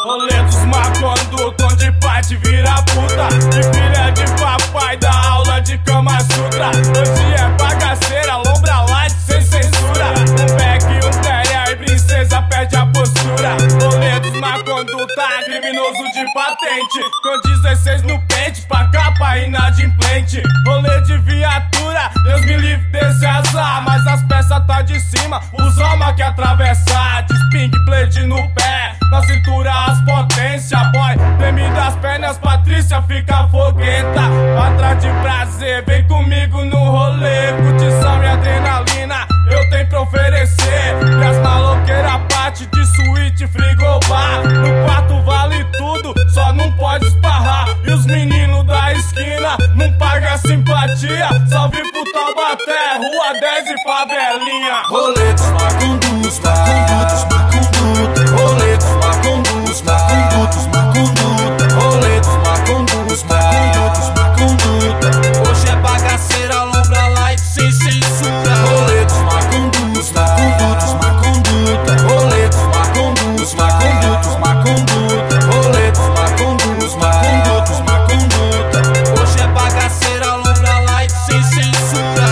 Rolê dos macondutos, onde pai te vira puta e filha de papai dá aula de Kama Sutra. Hoje é bagaceira, lombra light sem censura. Um beck, um téria e princesa perde a postura. Rolê dos maconduta, criminoso de patente, com 16 no pente, pra capa inadimplente. Rolê de viatura, Deus me livre desse azar, mas as peças tá de cima, os homens que atravessar. De Sping Blade no pé, na cintura as potência. Boy, treme das pernas, Patrícia fica fogueta. Atrás de prazer, vem comigo no rolê. Curtição e adrenalina, eu tenho pra oferecer. E as maloqueiras parte de suíte, frigobar. No quarto vale tudo, só não pode esparrar. E os meninos da esquina não pagam simpatia. Salve pro Taubaté, Rua 10 e favelinha. Rolê dos macondutos, macondutos, macondutos. Rolê dos macondutos, macondutos, macondutos. Rolê dos macondutos, macondutos, macondutos. Hoje é bagaceira, lombra light sem censura. Rolê dos macondutos, macondutos, macondutos. Rolê dos macondutos, macondutos, macondutos. Rolê dos macondutos, macondutos, macondutos. Hoje é bagaceira, lombra light sem censura.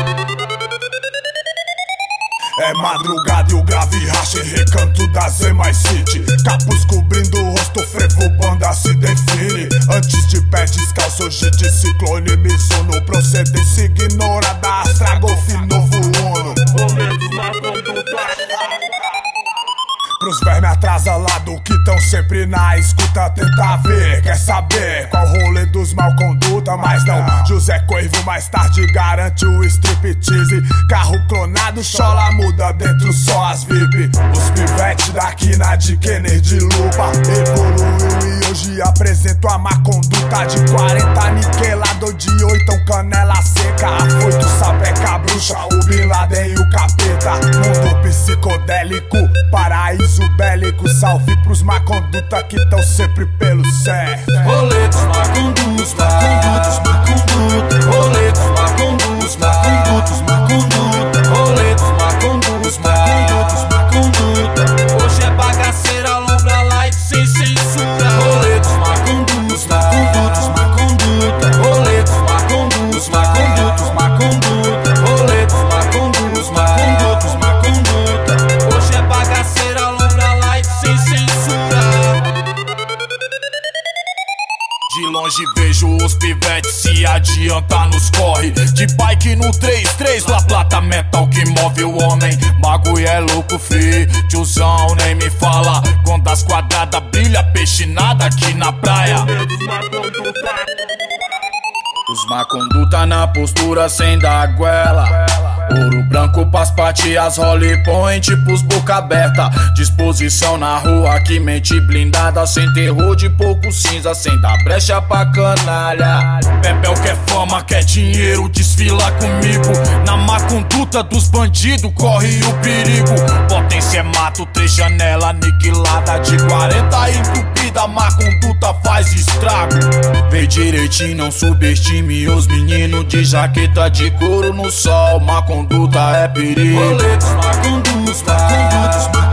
É madrugada e o grave racha em recanto da Z mais City. Capuz cobrindo o rosto, frevo, banda se define. Antes de pé descalço, hoje de ciclone Mizuno. Procedência ignorada, Astra Golf novo Uno. Pros vermes atrasalados que tão sempre na escuta, tenta ver, quer saber qual rolê dos mal conduta. Mas não, José Corvo mais tarde garante o striptease. Carro clonado, chola muda dentro só as VIP. Os pivetes daqui na de Kenner de lupa evoluiu e hoje apresento a má conduta. De 40 niquelado, de 8 canela seca. Afoito, sapeca, bruxa, o Bin Laden e o capeta. Mundo psicodélico, paraíso bélico. Salve pros má conduta que tão sempre pelo certo. Rolê dos macondutos, macondutos, macondutos. Rolê dos macondutos, macondutos, macondutos. Rolê dos macondutos, macondutos, macondutos. Hoje é bagaceira, lombra light sem censura. Rolê dos macondutos, macondutos, macondutos. Rolê dos macondutos, macondutos, macondutos. Rolê dos macondutos, macondutos, macondutos. Hoje é bagaceira, lombra light sem censura. De longe vejo os pivetes se adiantar nos corre. De bike no 3-3, La Plata metal que move o homem. Bagulho é louco, fi, tiozão nem me fala. Quando as quadradas brilha, peixe nada aqui na praia. Os maconduta na postura sem dar goela. Ouro branco pras patias, Holly Point pros boca aberta. Disposição na rua que mente blindada. Sem terror de pouco cinza, sem dar brecha pra canalha. Bebel quer fama, quer dinheiro, desfila comigo. Na má conduta dos bandidos corre o perigo. Potência é mato, 3 janela aniquilada. De 40 entupida, má conduta faz estrago. Vê direitinho, não subestime os meninos de jaqueta de couro no sol. Má conduta é perigo. Rolê dos macondutos, macondutos, macondutos.